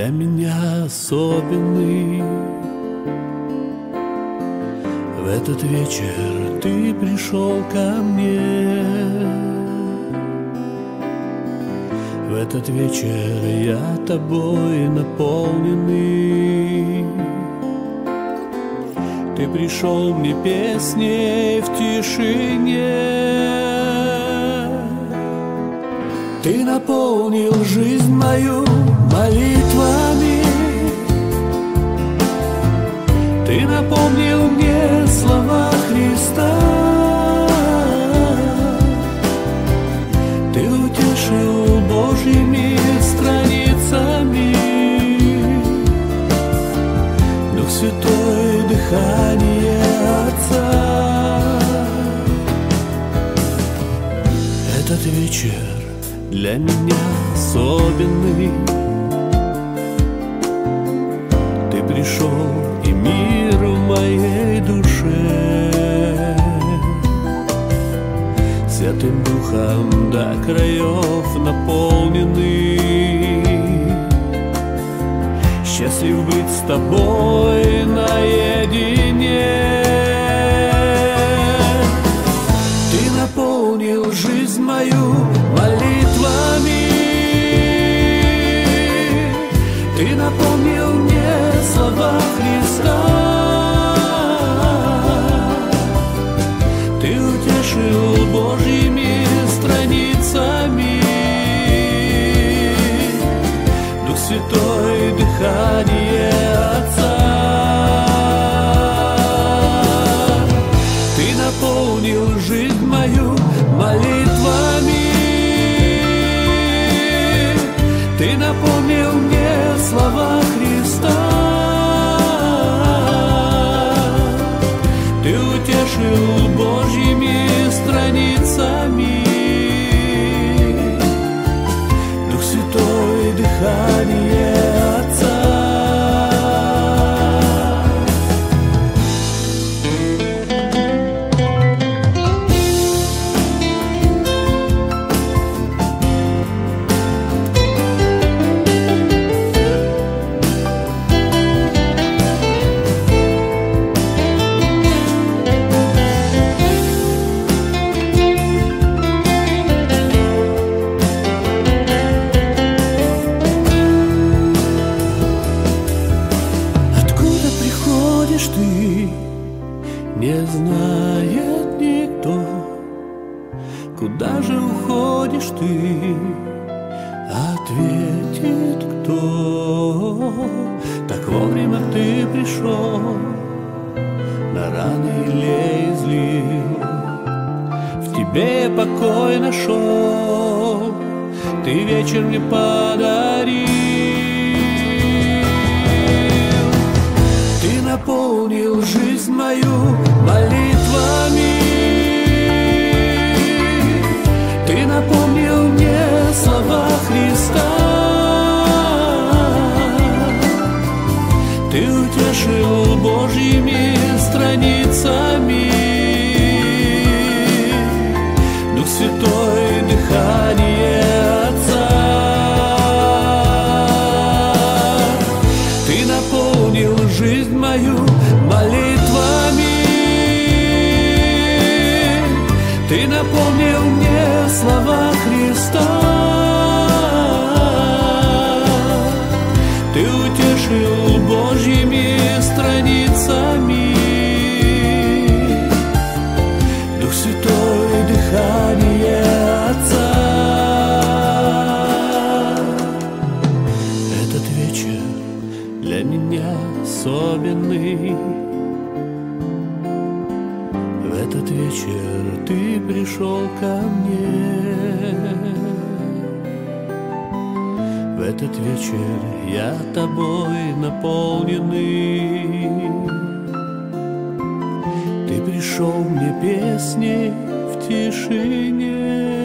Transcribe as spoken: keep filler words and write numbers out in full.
для меня особенный. В этот вечер ты пришел ко мне. В этот вечер я тобой наполненный. Ты пришел мне песней в тишине. Ты наполнил жизнь мою молитвами. Ты напомнил мне слова Христа. Ты утешил Божьими страницами. Дух Святой, дыхание Отца. Этот вечер для меня особенный. Ты пришел, и мир в моей душе Святым Духом до краев наполненный. Счастлив быть с тобой наедине. Ты наполнил жизнь мою молитвами. Ты напомнил мне слова Христа. Ты утешил Божьими страницами. Дух Святой, дыхание Отца. Ты наполнил жизнь мою молитвами. Ты напомнил мне слова Христа. Ты утешил Божьими страницами. Дух Святой, дыхание Отца. Не знает никто, куда же уходишь ты, ответит кто. Так вовремя ты пришел, на раны елей излил, в тебе я покой нашел, ты вечер мне подарил. Ты наполнил жизнь мою молитвами. Ты напомнил мне слова Христа. Ты утешил Божьими страницами. Дух Святой, дыхание Отца. Ты наполнил жизнь мою молитвами. Ты напомнил мне слова Христа. Ты утешил Божьими страницами. Дух Святой, дыхание Отца. Этот вечер для меня особенный. В этот вечер ты пришел ко мне. В этот вечер я тобой наполненный. Ты пришел мне песней в тишине.